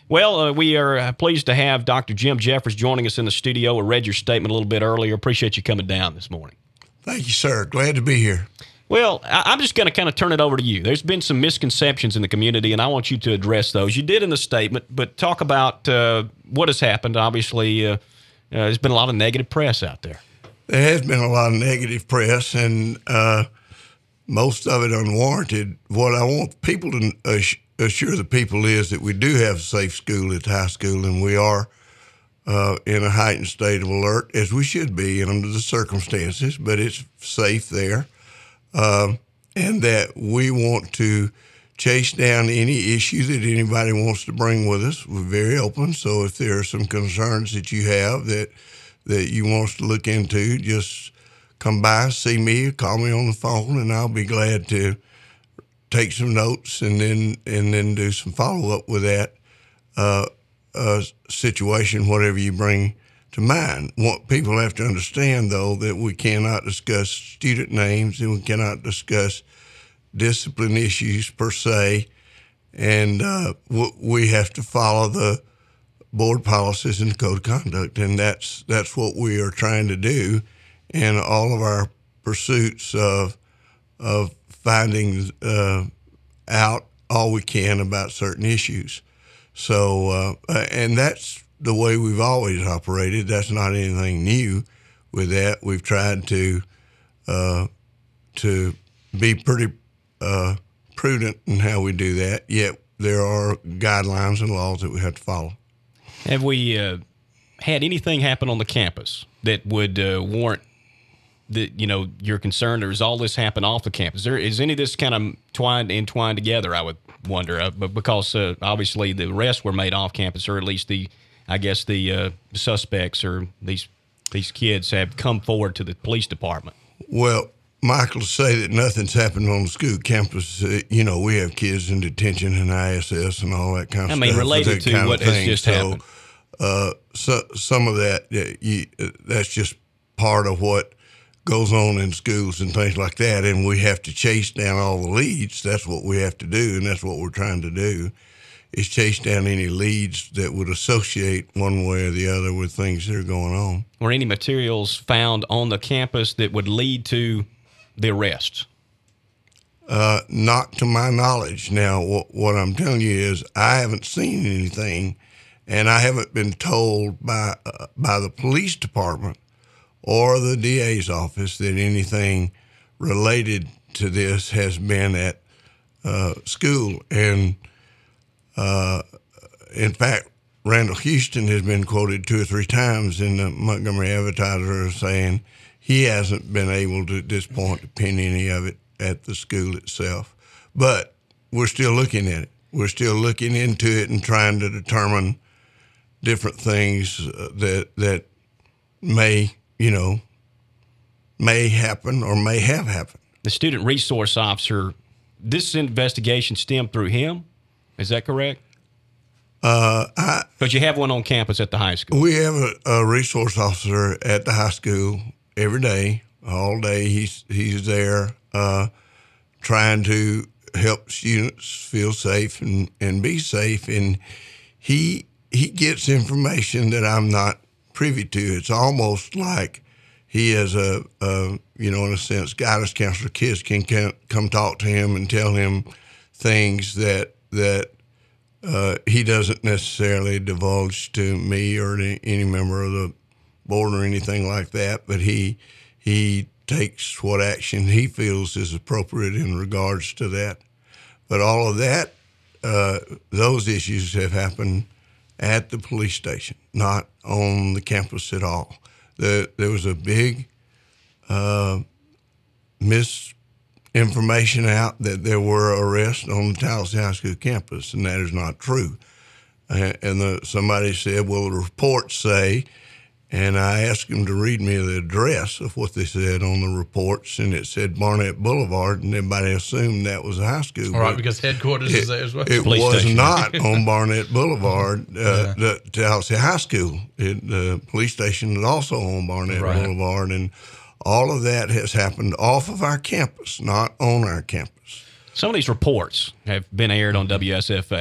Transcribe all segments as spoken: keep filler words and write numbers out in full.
Well, uh, we are uh, pleased to have Doctor Jim Jeffers joining us in the studio. I read your statement a little bit earlier. Appreciate you coming down this morning. Thank you, sir. Glad to be here. Well, I- I'm just going to kind of turn it over to you. There's been some misconceptions in the community, and I want you to address those. You did in the statement, but talk about uh, what has happened. Obviously, uh, uh, there's been a lot of negative press out there. There has been a lot of negative press, and uh, most of it unwarranted. What I want people to assure the people is that we do have a safe school at the high school, and we are uh, in a heightened state of alert, as we should be under the circumstances, but it's safe there. Uh, and that we want to chase down any issue that anybody wants to bring with us. We're very open, so if there are some concerns that you have that that you want us to look into, just come by, see me, call me on the phone, and I'll be glad to take some notes and then and then do some follow-up with that uh, uh, situation, whatever you bring to mind. What people have to understand, though, that we cannot discuss student names and we cannot discuss discipline issues per se, and uh, w- we have to follow the board policies and code of conduct, and that's that's what we are trying to do in all of our pursuits of of finding uh, out all we can about certain issues. So, uh, and that's the way we've always operated. That's not anything new with that. We've tried to uh, to be pretty uh, prudent in how we do that, yet there are guidelines and laws that we have to follow. Have we uh, had anything happen on the campus that would uh, warrant that, you know, you're concerned, or does all this happen off the campus? Is, there, is any of this kind of twined entwined together, I would wonder, uh, but because uh, obviously the arrests were made off campus, or at least the, I guess the uh, suspects or these these kids have come forward to the police department. Well, Michael, to say that nothing's happened on the school campus, uh, you know, we have kids in detention and I S S and all that kind of I stuff. I mean, related to what has just so, happened. Uh, so, some of that, uh, you, uh, that's just part of what goes on in schools and things like that, and we have to chase down all the leads. That's what we have to do, and that's what we're trying to do, is chase down any leads that would associate one way or the other with things that are going on. Were any materials found on the campus that would lead to the arrests? Uh, not to my knowledge. Now, what, what I'm telling you is I haven't seen anything, and I haven't been told by uh, by the police department or the D A's office that anything related to this has been at uh, school. And uh, in fact, Randall Houston has been quoted two or three times in the Montgomery Advertiser saying he hasn't been able to, at this point, to pin any of it at the school itself. But we're still looking at it. We're still looking into it and trying to determine different things uh, that that may, you know, may happen or may have happened. The student resource officer, this investigation stemmed through him. Is that correct? Uh, I, but you have one on campus at the high school. We have a, a resource officer at the high school every day, all day. He's he's there uh, trying to help students feel safe and, and be safe. And he he gets information that I'm not privy to. It's almost like he is a, a you know, in a sense, guidance counselor. Kids can, can come talk to him and tell him things that that uh, he doesn't necessarily divulge to me or to any member of the board or anything like that. But he he takes what action he feels is appropriate in regards to that. But all of that, uh, those issues have happened at the police station, not on the campus at all. The, there was a big uh, misinformation out that there were arrests on the Tallahassee High School campus, and that is not true. Uh, and the, somebody said, well, the reports say, and I asked them to read me the address of what they said on the reports, and it said Barnett Boulevard, and everybody assumed that was a high school. All right, because headquarters it, is there as well. It Police was station. not on Barnett Boulevard, uh, Yeah. the Tallahassee High School. It, the police station is also on Barnett Right. Boulevard, and all of that has happened off of our campus, not on our campus. Some of these reports have been aired on W S F A.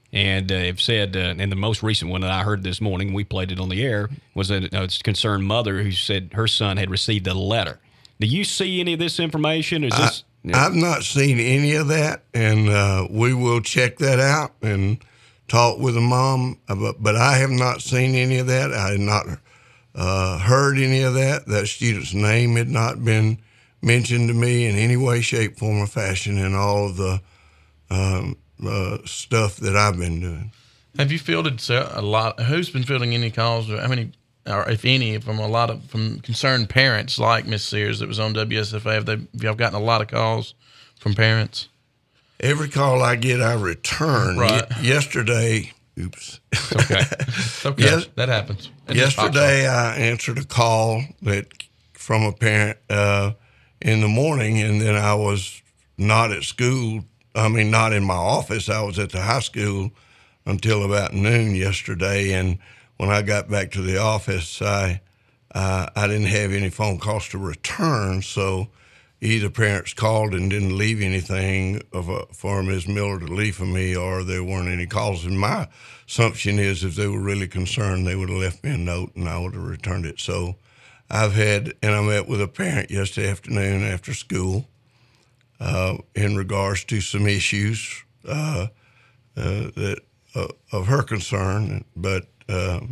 and uh, have said, uh, and the most recent one that I heard this morning, we played it on the air, was a, a concerned mother who said her son had received a letter. Do you see any of this information? Is this? I, I've not seen any of that, and uh, we will check that out and talk with the mom. But, but I have not seen any of that. I have not uh, heard any of that. That student's name had not been mentioned to me in any way, shape, form, or fashion in all of the um, uh, stuff that I've been doing. Have you fielded a lot? Who's been fielding any calls, or how many, or if any, from a lot of from concerned parents like Miss Sears that was on W S F A? Have they? Have y'all gotten a lot of calls from parents? Every call I get, I return. Right. Ye- yesterday, oops. It's okay. It's okay. Yes, that happens. It just pops yesterday, off. I answered a call that from a parent uh, in the morning, and then I was not at school. I mean, not in my office. I was at the high school until about noon yesterday, and when I got back to the office, I uh, I didn't have any phone calls to return, so either parents called and didn't leave anything of a, for Miz Miller to leave for me, or there weren't any calls. And my assumption is if they were really concerned, they would have left me a note and I would have returned it. So I've had, and I met with a parent yesterday afternoon after school uh, in regards to some issues uh, uh, that uh, of her concern, but um,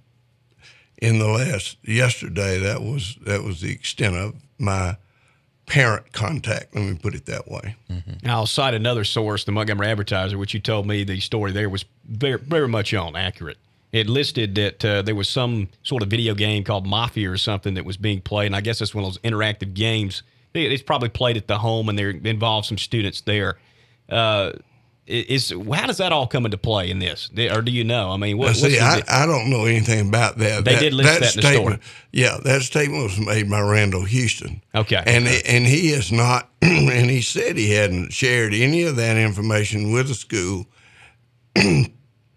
in the last yesterday, that was that was the extent of my parent contact. Let me put it that way. Mm-hmm. I'll cite another source, the Montgomery Advertiser, which you told me the story there was very, very much on accurate. It listed that uh, there was some sort of video game called Mafia or something that was being played, and I guess it's one of those interactive games. It's probably played at the home, and they involved some students there. Uh, is how does that all come into play in this, or do you know? I mean, what, now, see, what's I, I don't know anything about that. They that, did list that, that in the statement, story. Yeah, that statement was made by Randall Houston. Okay, and okay. and he is not, and he said he hadn't shared any of that information with the school, and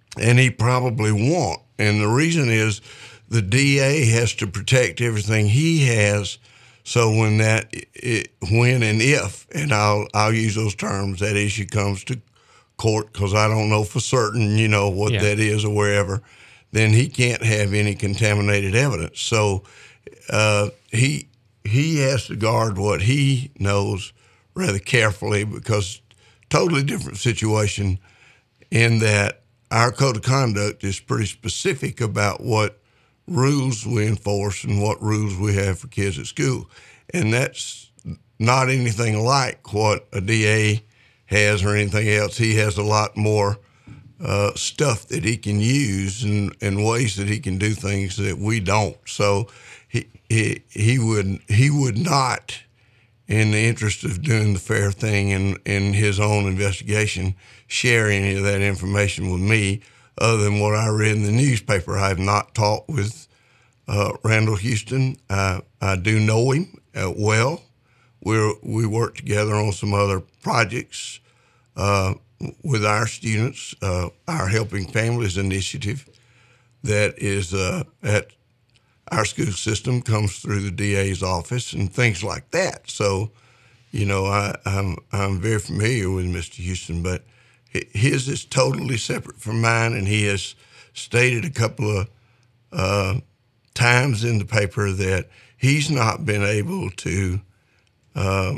he probably won't. And the reason is, the D A has to protect everything he has. So when that, it, when and if, and I'll I'll use those terms, that issue comes to court, because I don't know for certain, you know, what yeah. that is or wherever, then he can't have any contaminated evidence. So uh, he he has to guard what he knows rather carefully, because totally different situation in that our code of conduct is pretty specific about what rules we enforce and what rules we have for kids at school. And that's not anything like what a D A has or anything else. He has a lot more uh, stuff that he can use and, and ways that he can do things that we don't. So he he he would he would not, in the interest of doing the fair thing in, in his own investigation, share any of that information with me other than what I read in the newspaper. I have not talked with uh, Randall Houston. Uh, I do know him uh, well. We're, we work together on some other projects uh, with our students, uh, our Helping Families initiative that is uh, at our school system, comes through the D A's office and things like that. So, you know, I, I'm I'm very familiar with Mister Houston, but his is totally separate from mine, and he has stated a couple of uh, times in the paper that he's not been able to uh,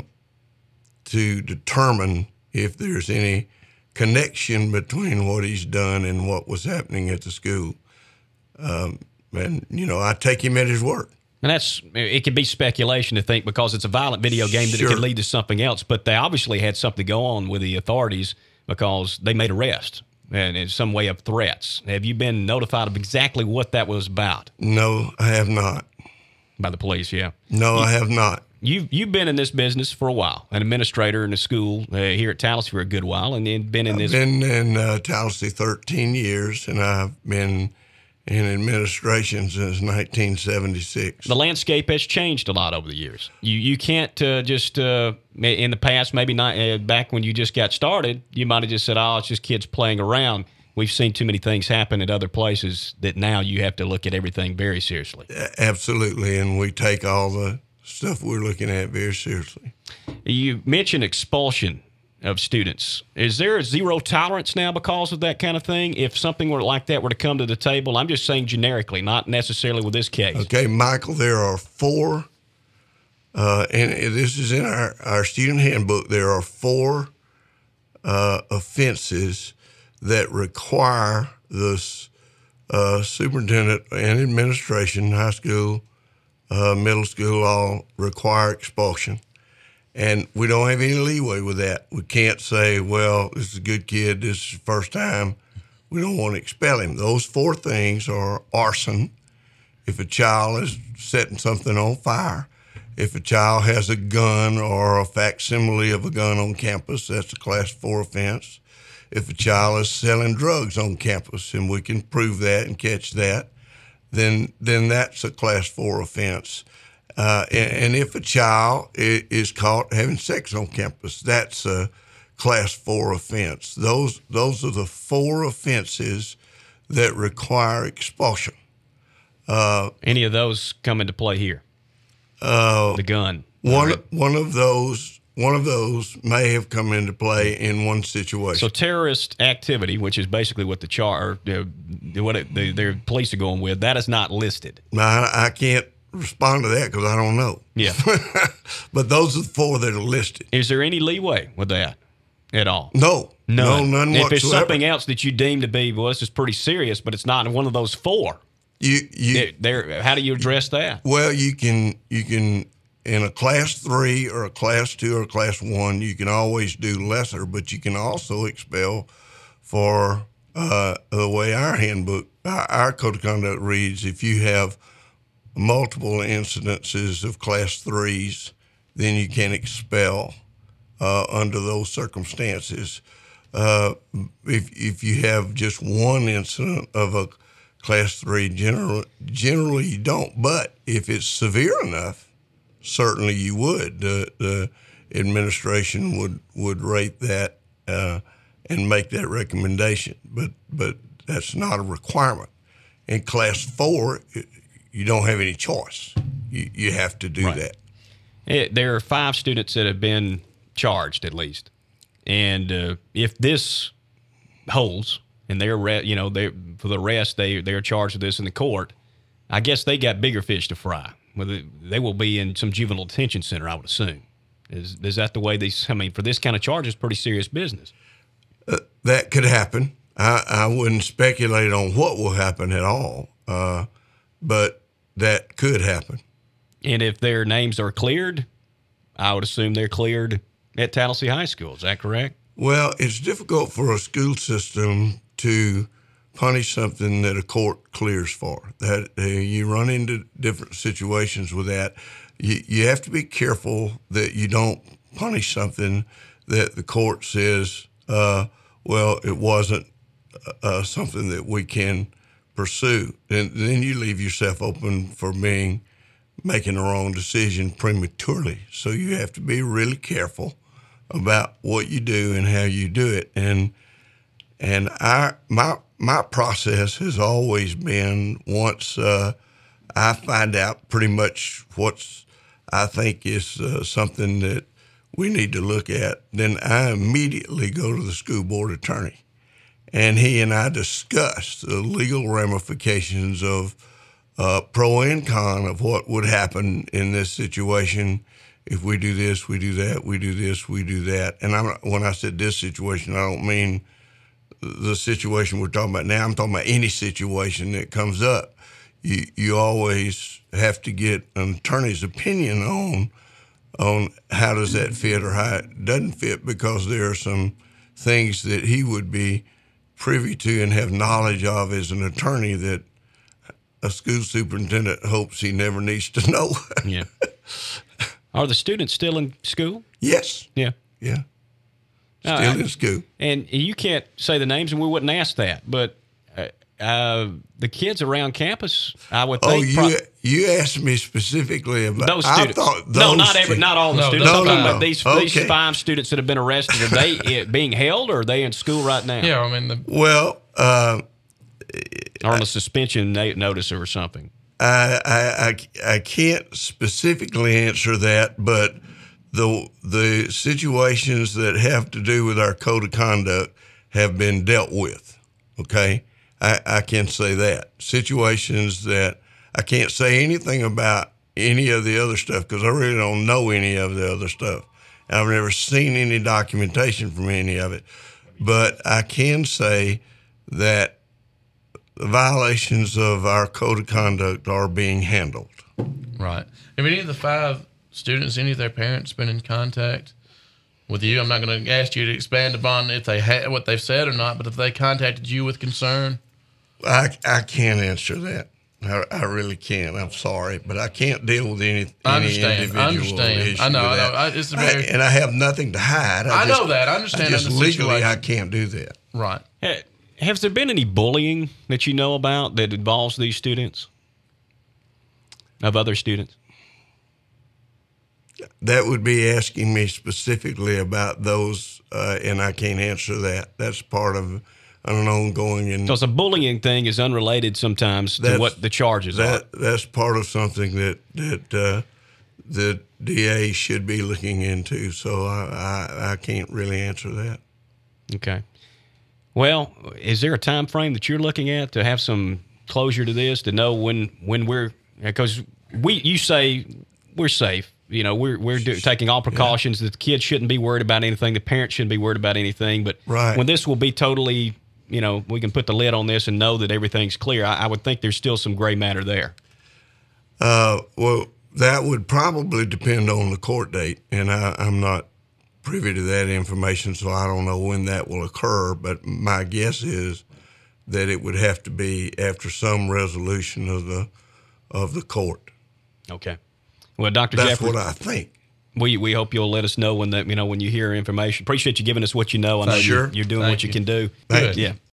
to determine if there's any connection between what he's done and what was happening at the school. Um, and, you know, I take him at his word. And that's, it could be speculation to think, because it's a violent video game, that Sure. it could lead to something else. But they obviously had something go on with the authorities, because they made arrests and in some way of threats. Have you been notified of exactly what that was about? No, I have not. By the police, yeah. No, you, I have not. You've, you've been in this business for a while, an administrator in a school uh, here at Tallahassee for a good while, and then been in this. I've been in uh, Tallahassee thirteen years, and I've been in administration since nineteen seventy-six. The landscape has changed a lot over the years. You you can't uh, just, uh, in the past, maybe not uh, back when you just got started, you might have just said, oh, it's just kids playing around. We've seen too many things happen at other places that now you have to look at everything very seriously. Absolutely, and we take all the stuff we're looking at very seriously. You mentioned expulsion. of students. Is there a zero tolerance now because of that kind of thing? If something were like that were to come to the table, I'm just saying generically, not necessarily with this case. Okay, Michael, there are four, uh, and this is in our, our student handbook, there are four uh, offenses that require the uh, superintendent and administration, high school, uh, middle school, all require expulsion. And we don't have any leeway with that. We can't say, well, this is a good kid, this is the first time. We don't want to expel him. Those four things are arson, if a child is setting something on fire, if a child has a gun or a facsimile of a gun on campus, that's a class four offense. If a child is selling drugs on campus and we can prove that and catch that, then then that's a class four offense. Uh, and, and if a child is caught having sex on campus, that's a class four offense. Those those are the four offenses that require expulsion. Uh, Any of those come into play here? Uh, the gun. One right. one of those one of those may have come into play in one situation. So terrorist activity, which is basically what the char, uh, what it, the, their police are going with, that is not listed. Now, I, I can't respond to that because I don't know. Yeah. But those are the four that are listed. Is there any leeway with that at all? No. None. No, none if whatsoever. it's something else that you deem to be, well, this is pretty serious, but it's not one of those four. You you there. How do you address that? Well, you can you can in a class three or a class two or a class one, you can always do lesser, but you can also expel for uh, the way our handbook, our, our code of conduct reads. If you have multiple incidences of class threes, then you can expel uh, under those circumstances. Uh, if if you have just one incident of a class three, generally, generally you don't. But if it's severe enough, certainly you would. The, the administration would, would rate that uh, and make that recommendation. But but that's not a requirement. In class four, you don't have any choice. You, you have to do right. that. It, there are five students that have been charged at least. And uh, if this holds, and they're, re- you know, they for the rest, they they're charged with this in the court. I guess they got bigger fish to fry. Well, they will be in some juvenile detention center, I would assume. Is is that the way they? I mean, for this kind of charge, it's pretty serious business. Uh, that could happen. I, I wouldn't speculate on what will happen at all, uh, but that could happen. And if their names are cleared, I would assume they're cleared at Tallahassee High School. Is that correct? Well, it's difficult for a school system to punish something that a court clears for. That uh, you run into different situations with that. You, you have to be careful that you don't punish something that the court says, uh, well, it wasn't uh, something that we can pursue. And then you leave yourself open for being making the wrong decision prematurely. So you have to be really careful about what you do and how you do it. And and I my my process has always been, once uh, I find out pretty much what's I think is uh, something that we need to look at, then I immediately go to the school board attorney, and he and I discuss the legal ramifications of uh, pro and con of what would happen in this situation. If we do this, we do that, we do this, we do that. And I'm, when I said this situation, I don't mean the situation we're talking about now. I'm talking about any situation that comes up. You you always have to get an attorney's opinion on on how does that fit or how it doesn't fit, because there are some things that he would be privy to and have knowledge of as an attorney that a school superintendent hopes he never needs to know. Yeah. Are the students still in school? Yes. Yeah. Yeah. Still Uh, in school. And you can't say the names, and we wouldn't ask that. But uh, uh, the kids around campus, I would Oh, think. you pro- you asked me specifically about those I students. thought those no, not every, stu- not all the No, students. no, I'm talking no. about these, Okay. these five students that have been arrested. Are they uh, being held, or are they in school right now? Yeah, I mean, the, Well, uh, Or on a suspension na- notice or something. I, I I I can't specifically answer that, but the the situations that have to do with our code of conduct have been dealt with. Okay, I, I can say that. Situations that I can't say anything about any of the other stuff because I really don't know any of the other stuff. I've never seen any documentation from any of it. But I can say that the violations of our code of conduct are being handled. Right. Have any of the five students, any of their parents been in contact with you? I'm not going to ask you to expand upon if they ha- what they've said or not, but if they contacted you with concern? I, I can't answer that. I, I really can't. I'm sorry, but I can't deal with any, I any understand. individual I understand. issue I know. with I know. that. I, it's a very, I, and I have nothing to hide. I, I, know just, that. I understand. I just the legally, situation. I can't do that. Right. Ha- Has there been any bullying that you know about that involves these students? Of other students? That would be asking me specifically about those, uh, and I can't answer that. That's part of an ongoing. And Because the bullying thing is unrelated sometimes to That's- what the charges that are. that's part of something that that uh, the D A should be looking into. So I, I I can't really answer that. Okay. Well, is there a time frame that you're looking at to have some closure to this, to know when when we're because we you say we're safe. You know, we're we're do, taking all precautions. That the kids shouldn't be worried about anything. The parents shouldn't be worried about anything. But Right. when this will be totally, you know, we can put the lid on this and know that everything's clear. I, I would think there's still some gray matter there. Uh, well, that would probably depend on the court date, and I, I'm not privy to that information, so I don't know when that will occur. But my guess is that it would have to be after some resolution of the of the court. Okay. Well, Doctor That's Jeffrey, what I think. we we hope you'll let us know when that you know when you hear information. Appreciate you giving us what you know. I know Sure. you're, you're doing Thank what you, you. can do. Thank Yeah.